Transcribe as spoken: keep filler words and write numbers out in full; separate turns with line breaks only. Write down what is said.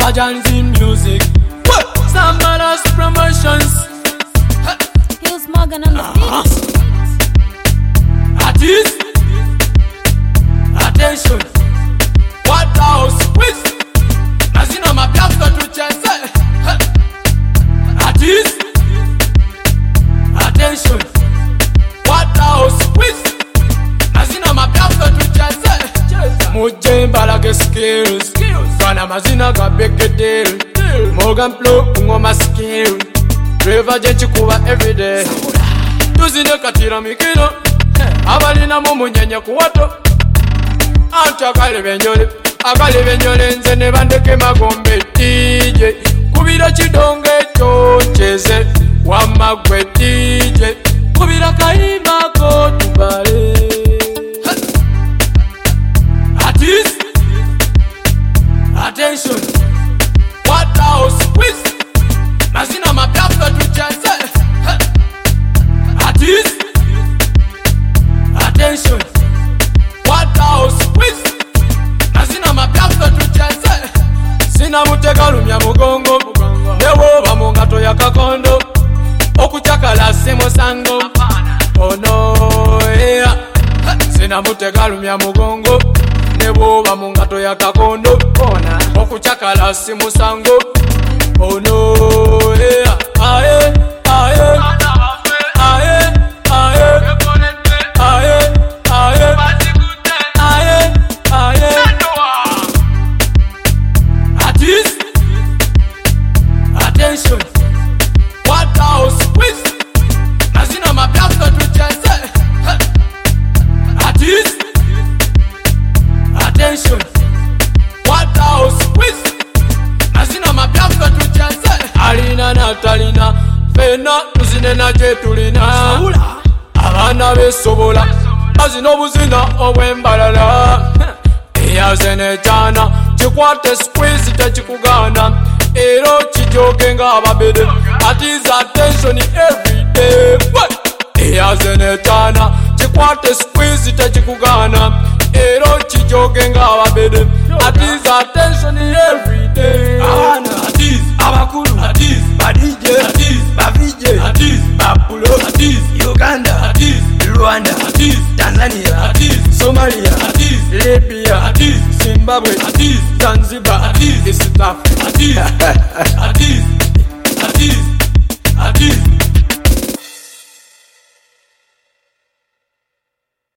Bajans in music. Sambaras promotions.
Hills Morgan on the beat.
Artist, attention. What house quiz? Nazina mapiafka tucheze. Artist, attention. What house quiz? Nazina mapiafka tucheze. Mujemba like skills. Kana mazina ga big deal. Morgan Flow ngoma skill. Trevor Jenchi kuba everyday. Tuzine katira mikino. Abalina mumunyenye kuwato. Ancha kale benjole. Akale benjole nze ne bandeke magombe D J. Kubira chidonge chocheze. Wamagwe D J. Kubira kaima ko tubale. Artist, attention. What house quiz? Mazina mapiafka tucheze. Artist, attention. What house quiz? Mazina mapiafka tucheze. Sina mutega lumya mugongo. Newo bamungato ya kakondo. Okuchakala simo sango. Oh no, yeah. Sina mutega lumya mugongo. Newo bamungato ya kakondo. Okuchakala simo sango. Oh no, yeah. Aye, aye. Aye, aye. Aye, aye. Aye, aye. Artist, attention. What house quiz? Nazina mapiafka tucheze. Artist, attention. What house quiz? Nazina mapiafka tucheze. Alina na talina. Fena tuzine na jetulina. Abana besobola. Azina obuzina obwembalala. Eyazene jana. Chikwate squeeze techikugana. Ero chijoke nga ababede. Artist attention everyday. Eyazene jana. Chikwate squeeze techikugana. Ero chijoke nga ababede. Artist attention everyday.
Artist, abakulu,
Artist,
ba D J,
Artist,
ba V J,
Artist,
Bapulo,
Artist,
Uganda,
Artist,
Rwanda,
Artist,
Tanzania,
Artist,
Somalia,
Artist,
Libya,
Artist,
Zimbabwe,
Artist,
Zanzibar,
Artist,
East Africa.
Artist, Artist, Artist, Artist.